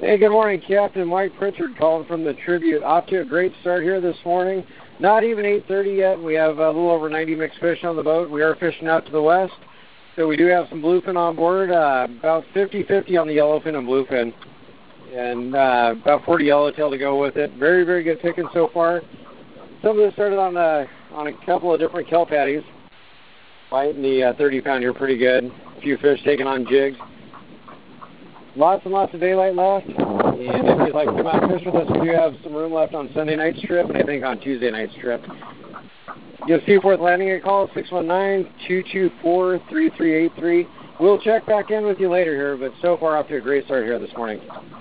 Hey, good morning, Captain Mike Pritchard calling from the Tribute. Off to a great start here this morning. Not even 8:30 yet. We have a little over 90 mixed fish on the boat. We are fishing out to the west, so we do have some bluefin on board. About 50-50 on the yellowfin and bluefin, and about 40 yellowtail to go with it. Very, very good picking so far. Some of this started on a couple of different kelp patties. Biting the 30-pound here pretty good. A few fish taking on jigs. Lots and lots of daylight left, and if you'd like to come out and fish with us, we do have some room left on Sunday night's trip, and I think on Tuesday night's trip. Give Seaforth Landing a call, 619-224-3383. We'll check back in with you later here, but so far off to a great start here this morning.